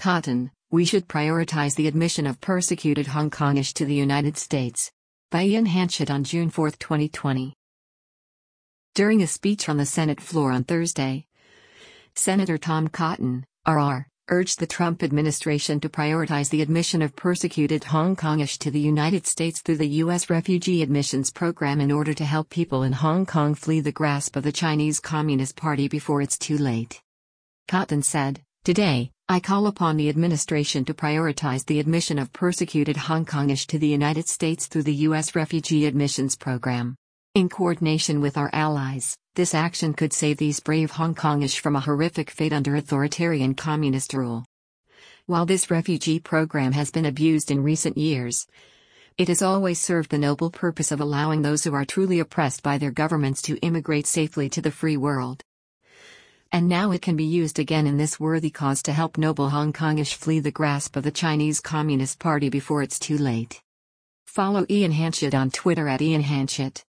Cotton, we should prioritize the admission of persecuted Hong Kongish to the United States. By Ian Hanchett on June 4, 2020. During a speech on the Senate floor on Thursday, Senator Tom Cotton, RR, urged the Trump administration to prioritize the admission of persecuted Hong Kongish to the United States through the U.S. Refugee Admissions Program in order to help people in Hong Kong flee the grasp of the Chinese Communist Party before it's too late. Cotton said, "Today, I call upon the administration to prioritize the admission of persecuted Hong Kongish to the United States through the U.S. Refugee Admissions Program. In coordination with our allies, this action could save these brave Hong Kongish from a horrific fate under authoritarian communist rule. While this refugee program has been abused in recent years, it has always served the noble purpose of allowing those who are truly oppressed by their governments to immigrate safely to the free world. And now it can be used again in this worthy cause to help noble Hong Kongish flee the grasp of the Chinese Communist Party before it's too late." Follow Ian Hanchett on Twitter @IanHanchett.